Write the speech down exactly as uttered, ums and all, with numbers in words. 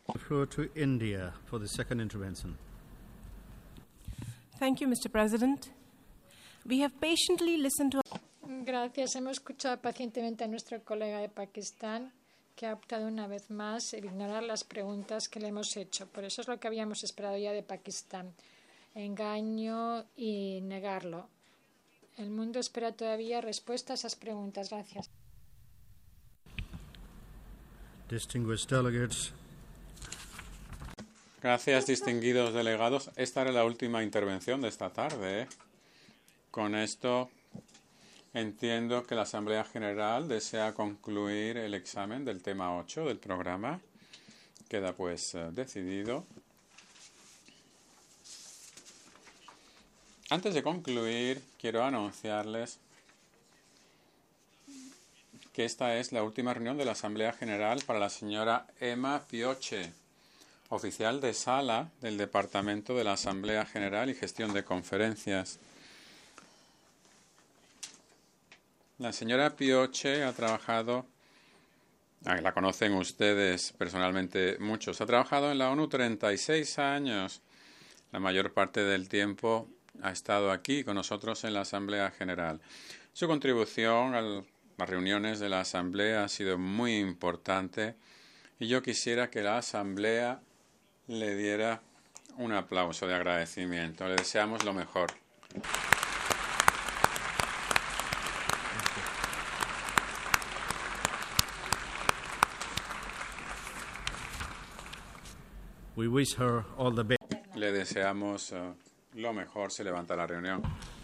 The floor to India for the second intervention. Thank you, Mister President. We have patiently listened to... Gracias. Hemos escuchado pacientemente a nuestro colega de Pakistán, que ha optado una vez más en ignorar las preguntas que le hemos hecho. Por eso es lo que habíamos esperado ya de Pakistán. Engaño y negarlo. El mundo espera todavía respuesta a esas preguntas. Gracias. Distinguished delegates. Gracias, distinguidos delegados. Esta era la última intervención de esta tarde, ¿eh? Con esto entiendo que la Asamblea General desea concluir el examen del tema ocho del programa. Queda pues uh, decidido. Antes de concluir, quiero anunciarles que esta es la última reunión de la Asamblea General para la señora Emma Pioche, oficial de sala del Departamento de la Asamblea General y Gestión de Conferencias. La señora Pioche ha trabajado, la conocen ustedes personalmente muchos, ha trabajado en la ONU treinta y seis años. La mayor parte del tiempo ha estado aquí con nosotros en la Asamblea General. Su contribución a las reuniones de la Asamblea ha sido muy importante y yo quisiera que la Asamblea le diera un aplauso de agradecimiento. Le deseamos lo mejor. We wish her all the best. Le deseamos uh, lo mejor. Se levanta la reunión.